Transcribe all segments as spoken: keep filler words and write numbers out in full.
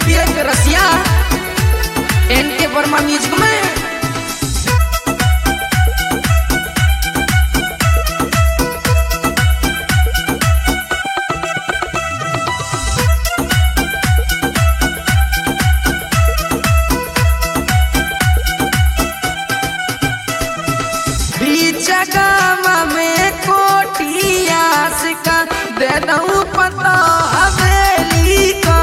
बीरे के रसिया एन के वर्मा म्यूजिक में जगमा में कोटिया सिका दे दऊं पता हवेली का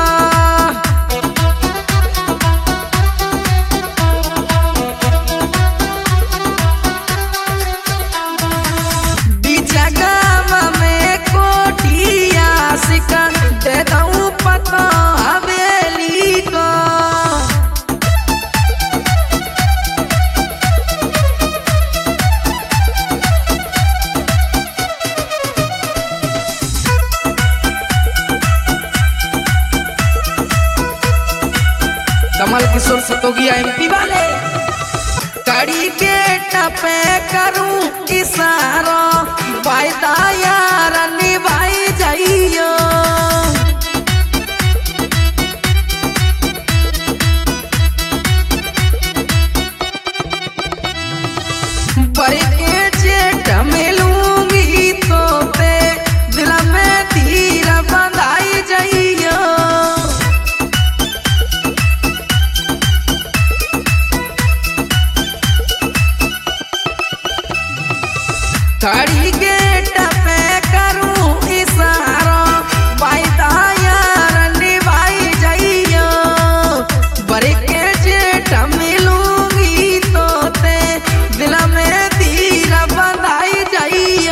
जगमा में कोटिया सिका दे दऊं पता हवेली का कमल किशोर सतोगिया एमपी वाले कड़ी के टपे करूं इशारा वायदा यार निभाई जाइयो बड़े के जेठ मिलूंगी तो पे दिल में तीर बंधाई जाइयो खड़ी गेट पे करूं इशारा वायदा यार निभाई जाइयो बड़े के जेठ मिलूंगी तो ते दिल में तीर बंधाई जाइयो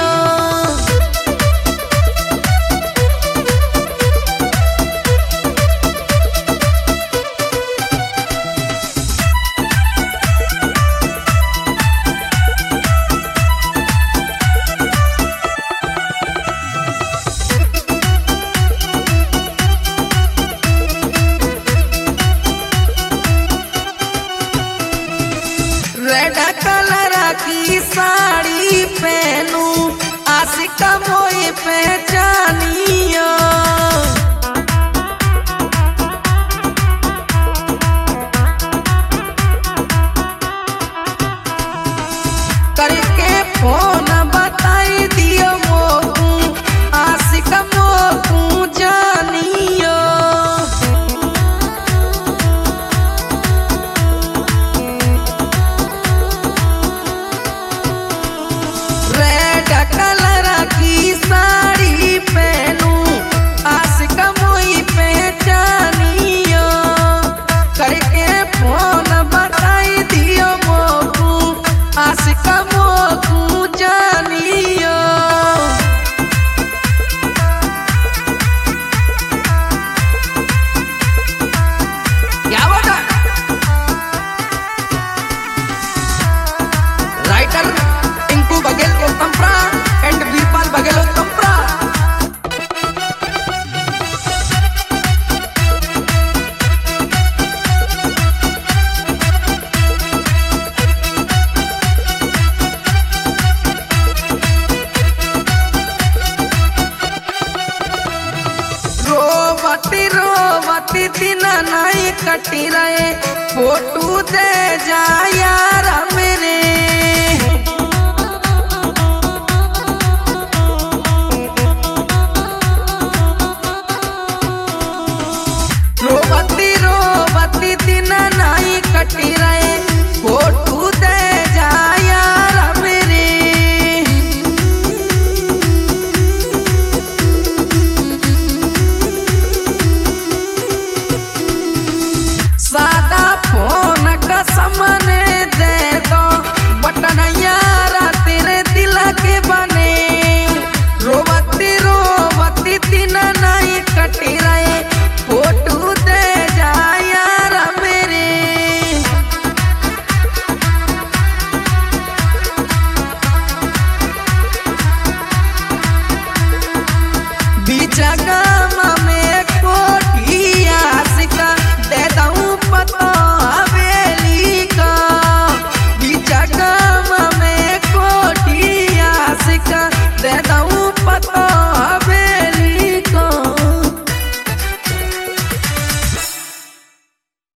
रेड कलर की साड़ी पहनू आशिक मोई पहचानियो करके फोन बताई दियो मोकू आशिक मोकू जानियो कलर की साड़ी पहनू आशिक मोई पहचानियो करके फोन बताई दियो मोकू आशिक मोकू जानियो क्या बोला राइटर टिंकू बघेल उत्तमप्रा एंड वीरपाल बघेल उत्तमप्रा रोवती रोवती दिन नहीं कटी रहे फोटू दे जा